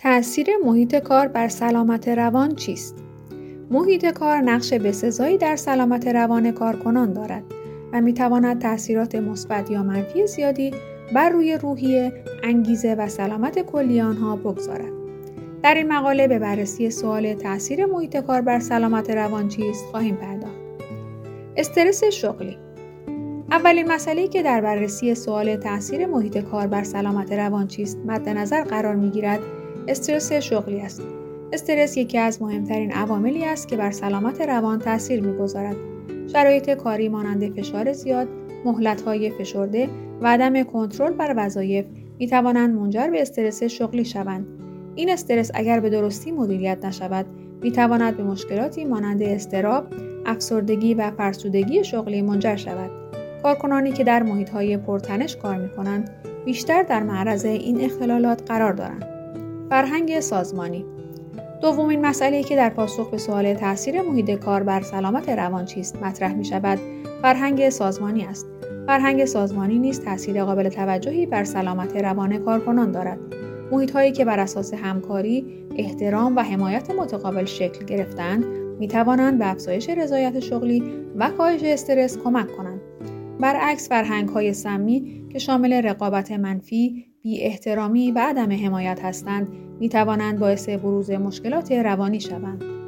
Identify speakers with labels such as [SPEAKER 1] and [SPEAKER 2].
[SPEAKER 1] تأثیر محیط کار بر سلامت روان چیست؟ محیط کار نقش بسزایی در سلامت روان کارکنان دارد و می‌تواند تأثیرات مثبت یا منفی زیادی بر روی روحیه، انگیزه و سلامت کلی آنها بگذارد. در این مقاله به بررسی سوال تأثیر محیط کار بر سلامت روان چیست خواهیم پرداخت. استرس شغلی. اولین مسئله‌ای که در بررسی سوال تأثیر محیط کار بر سلامت روان چیست مد نظر قرار می‌گیرد استرس شغلی است. استرس یکی از مهمترین عواملی است که بر سلامت روان تأثیر می‌گذارد. شرایط کاری مانند فشار زیاد، مهلت‌های فشرده و عدم کنترل بر وظایف می‌توانند منجر به استرس شغلی شوند. این استرس اگر به درستی مدیریت نشود، می‌تواند به مشکلاتی مانند اضطراب، افسردگی و فرسودگی شغلی منجر شود. کارکنانی که در محیط‌های پرتنش کار می‌کنند، بیشتر در معرض این اختلالات قرار دارند. فرهنگ سازمانی. دومین مسئله‌ای که در پاسخ به سوال تأثیر محیط کار بر سلامت روان چیست مطرح می‌شود، فرهنگ سازمانی است. فرهنگ سازمانی نیز تأثیر قابل توجهی بر سلامت روان کارکنان دارد. محیط‌هایی که بر اساس همکاری، احترام و حمایت متقابل شکل گرفته‌اند، می‌توانند به افزایش رضایت شغلی و کاهش استرس کمک کنند. برعکس فرهنگ‌های سمی که شامل رقابت منفی، بی‌احترامی و عدم حمایت هستند، می‌توانند باعث بروز مشکلات روانی شوند.